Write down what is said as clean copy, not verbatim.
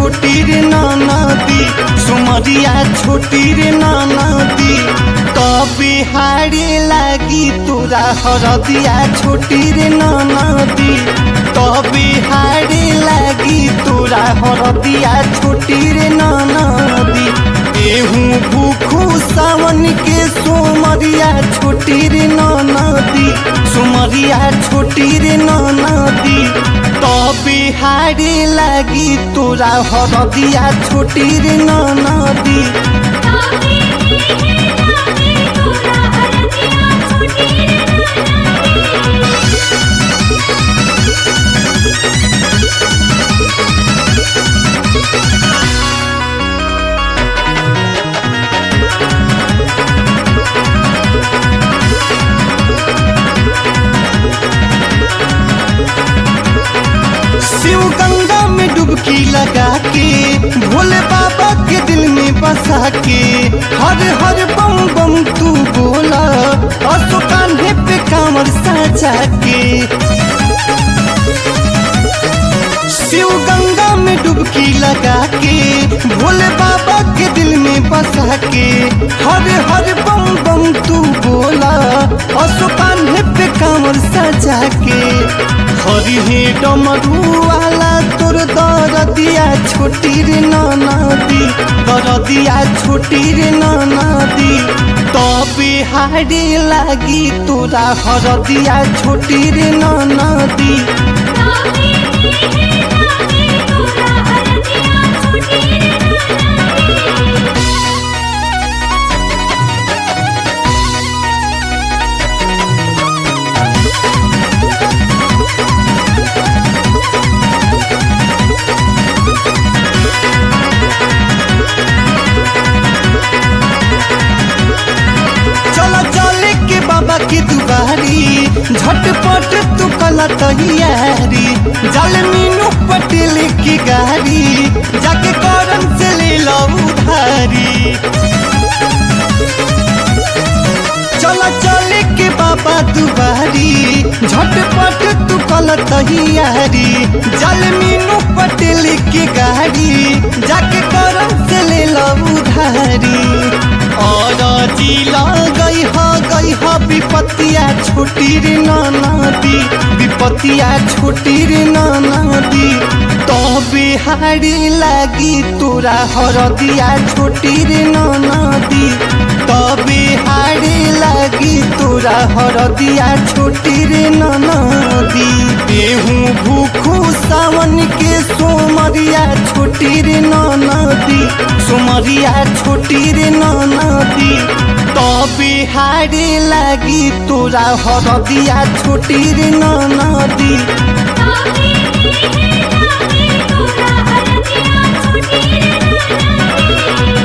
छोटी रे नदी सुमरिया छोटी रे नदी कभी हारे लागी तोरा हरदिया छोटी रे नदी कभी हारे लागी तोरा हरदिया छोटी रे नदी एहू भूखू सावन के सोमरिया छोटी रे नदी सुमरिया छोटी रे नदी तभी हारे लागी तोरा हरदिया छोटी रे नदी शिव गंगा में डुबकी लगा के भोले बाबा के दिल में बसा के हर हर बम बम तू बोला असो कान्हे पे कांवर साजा के शिव गंगा में डुबकी लगा के भोले बाबा के दिल में बसा के हर हर बम बम तू बोला असो कान्हे पे कांवर साजा के हरि हे डमरू वाला तोर दरदिया छोटी रे नदी दरदिया छोटी रे नदी तबे हारे लागी तोरा हरदिया छोटी रे नदी बाबा की दुआरी झटपट तू कला तैयारी जल मीनू पटेल की गाड़ी जाके करम से ले लो उधारी चला चले के बाबा दुआरी झटपट तू कला तैयारी जल मीनू पटेल की गाड़ी जाके करम से ले लो उधारी और जिला गई हा विपत्तिया छोटी रे नदी विपत्तिया छोटी रे नदी तबे हारे लागी तोरा हरदिया छोटी रे नदी तबे हारे लागी तोरा हरदिया छोटी रे नदी एहू भूखू सावन के सोमरिया छोटी रे नदी सुमरिया छोटी रे नदी तबे हारे लागी तोरा हरदिया छोटी रे नदी छोटी रे नदी